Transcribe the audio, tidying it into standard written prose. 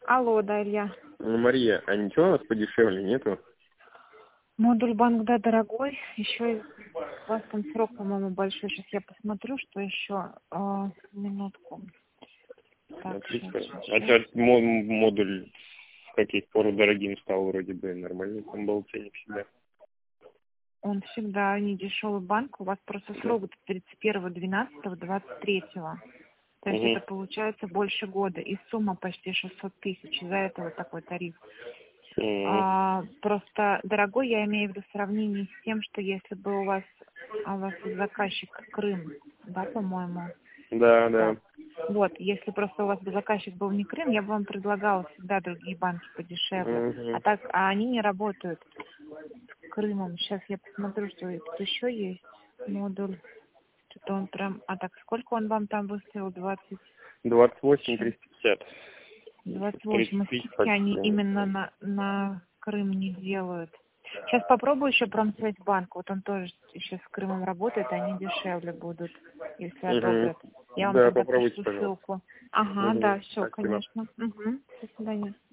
Алло, да, Илья. Мария, а ничего у нас подешевле нету? Модуль банк, да, дорогой. Еще у вас там срок, по-моему, большой. Сейчас я посмотрю, что еще. Минутку. Так, Отлично. сейчас. А сейчас модуль в каких пору дорогим стал, вроде бы нормальный там был ценник всегда. Он всегда не дешевый банк. У вас просто срок 31.12.23. То есть это получается больше года. И сумма почти 600 тысяч. Из-за этого такой тариф. Просто дорогой, я имею в виду в сравнении с тем, что если бы у вас заказчик Крым, да, по-моему. Да, да. Вот, если просто у вас бы заказчик был не Крым, я бы вам предлагала всегда другие банки подешевле. А они не работают с Крымом. Сейчас я посмотрю, что тут еще есть модуль. Что-то он прям... А так, сколько он вам там выставил? 28 350. 28. И скидки они именно на Крым не делают. Сейчас попробую еще Промсвязьбанк. Вот он тоже сейчас с Крымом работает, они дешевле будут, если одобрят. Я вам тогда пришлю ссылку. Ага, да, все, конечно. До свидания.